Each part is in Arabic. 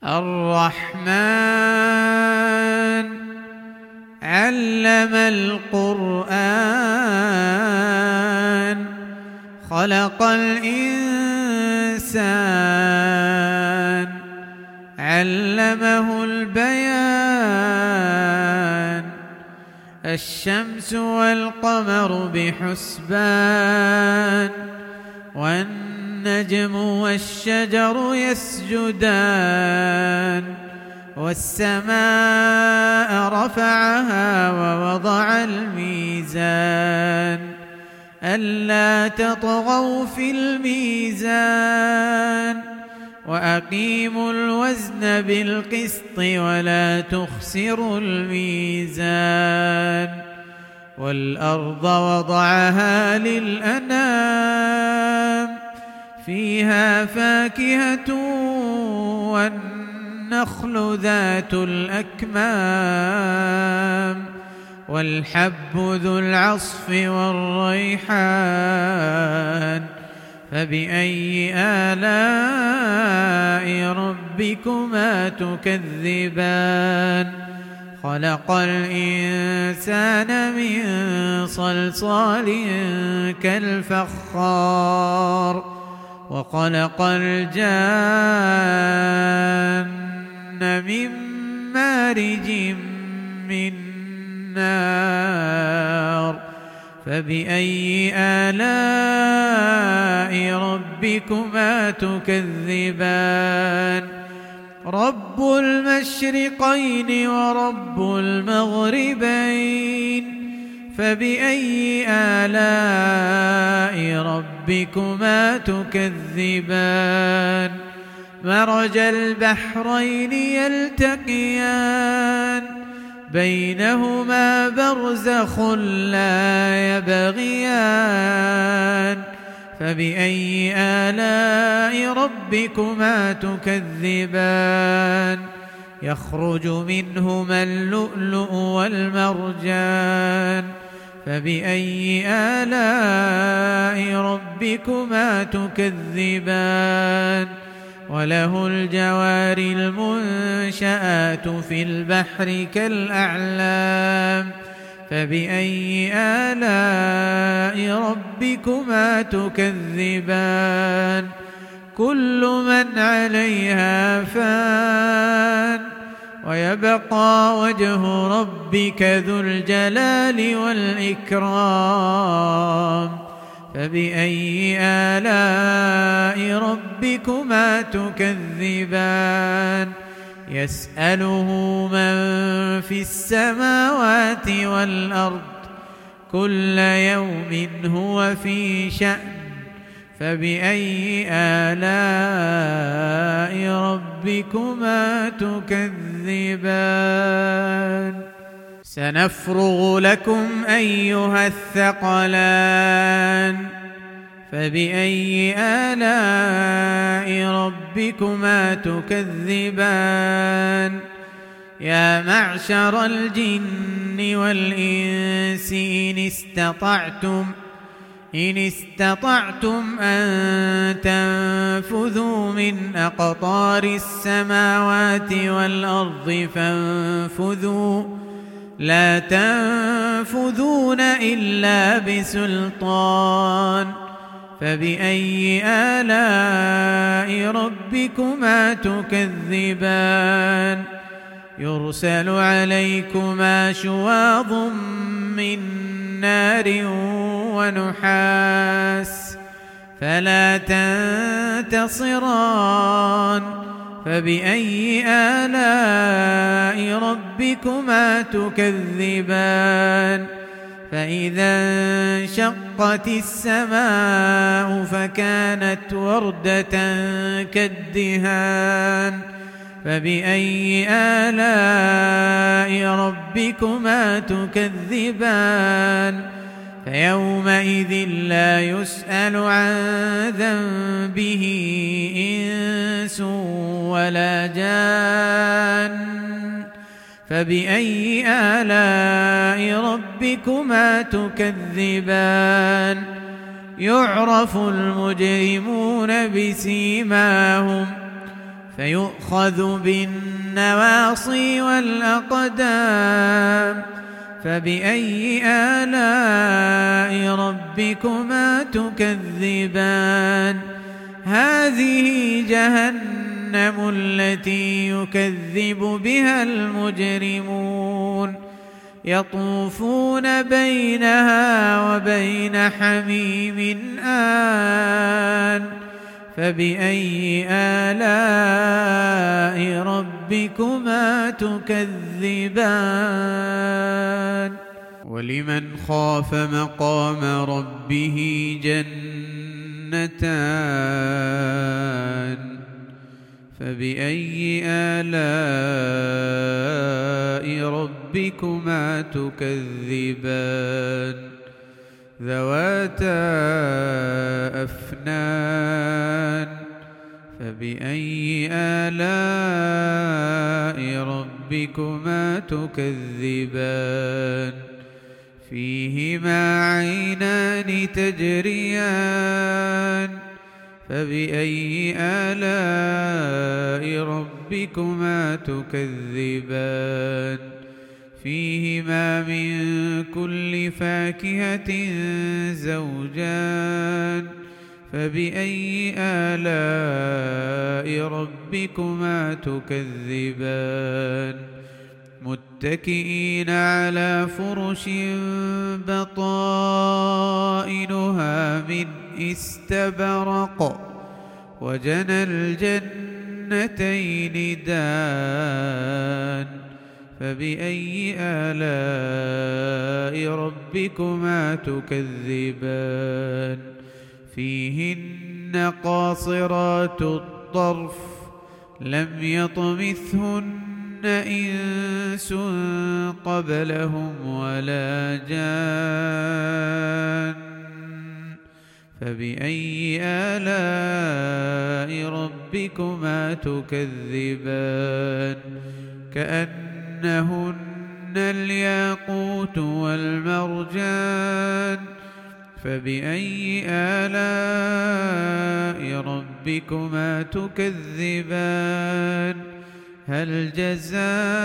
الرحمن علم القرآن خلق الإنسان علمه البيان الشمس والقمر بحسبان والنجم والشجر يسجدان والسماء رفعها ووضع الميزان ألا تطغوا في الميزان وأقيموا الوزن بالقسط ولا تخسروا الميزان والأرض وضعها للأنام فيها فاكهة والنخل ذات الأكمام والحب ذو العصف والريحان فبأي آلاء ربكما تكذبان خلق الإنسان من صلصال كالفخار وخلق الجان من مارج من نار فبأي آلاء ربكما تكذبان رب المشرقين ورب المغربين فبأي آلاء ربكما تكذبان مرج البحرين يلتقيان بينهما برزخ لا يبغيان فبأي آلاء ربكما تكذبان يخرج منهما اللؤلؤ والمرجان فبأي آلاء ربكما تكذبان وله الجوار المنشآت في البحر كالأعلام فبأي آلاء ربكما تكذبان كل من عليها فان ويبقى وجه ربك ذو الجلال والإكرام فبأي آلاء ربكما تكذبان يسأله من في السماوات والأرض كل يوم هو في شأن فبأي آلاء ربكما تكذبان سنفرغ لكم أيها الثقلان فبأي آلاء ربكما تكذبان يا معشر الجن والإنس إن استطعتم أن تنفذوا من أقطار السماوات والأرض فانفذوا لا تنفذون إلا بسلطان فبأي آلاء ربكما تكذبان يرسل عليكما شواظ من نار ونحاس فلا تنتصران فبأي آلاء ربكما تكذبان فإذا انشقت السماء فكانت وردة كالدهان فبأي آلاء ربكما تكذبان فيومئذ لا يسأل عن ذنبه إنس ولا جان فبأي آلاء ربكما تكذبان يعرف المجرمون بسيماهم فيؤخذ بالنواصي والأقدام فبأي آلاء ربكما تكذبان هذه جهنم التي يكذب بها المجرمون يطوفون بينها وبين حميم آن فبأي آلاء ربكما تكذبان ولمن خاف مقام ربه جنتان فبأي آلاء ربكما تكذبان ذواتا أفنان فبأي آلاء ربكما تكذبان فيهما عينان تجريان فبأي آلاء ربكما تكذبان فيهما من كل فاكهة زوجان فبأي آلاء ربكما تكذبان متكئين على فرش بطائنها من استبرق وجنى الجنتين دان فبأي آلاء ربكما تكذبان فيهن قاصرات الطرف لم يطمثهن إنس قبلهم ولا جان فبأي آلاء ربكما تكذبان كأنهن الياقوت والمرجان فبأي آلاء ربكما تكذبان هل جزاء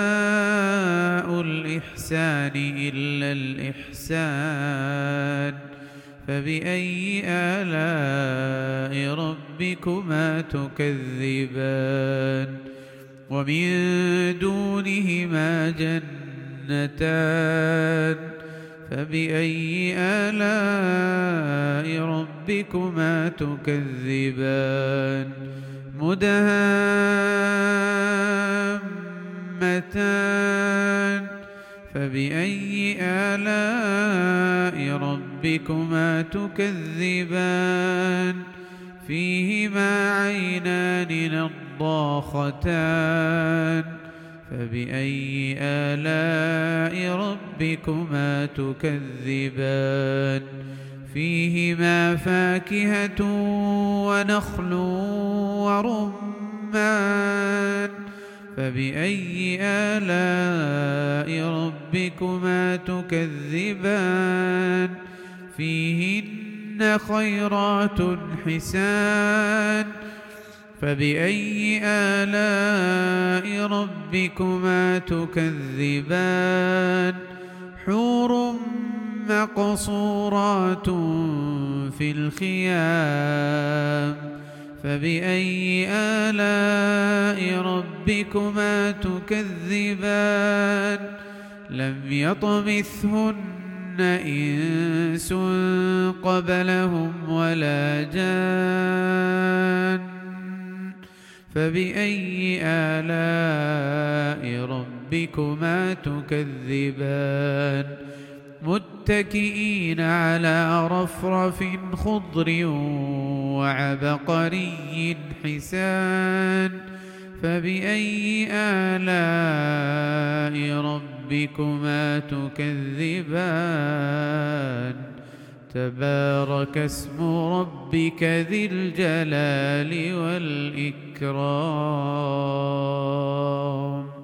الإحسان إلا الإحسان فبأي آلاء ربكما تكذبان ومن دونهما جنتان فبأي آلاء ربكما تكذبان مدهامتان فبأي آلاء ربكما تكذبان فيهما عينان نضاختان فبأي آلاء ربكما تكذبان فيهما فاكهة ونخل ورمان فبأي آلاء ربكما تكذبان فيهن خيرات حسان فبأي آلاء ربكما تكذبان حور مقصورات في الخيام فبأي آلاء ربكما تكذبان لم يطمثهن إنس قبلهم ولا جان فبأي آلاء ربكما تكذبان متكئين على رفرف خضر وعبقري حسان فبأي آلاء ربكما تكذبان تبارك اسم ربك ذي الجلال والإكرام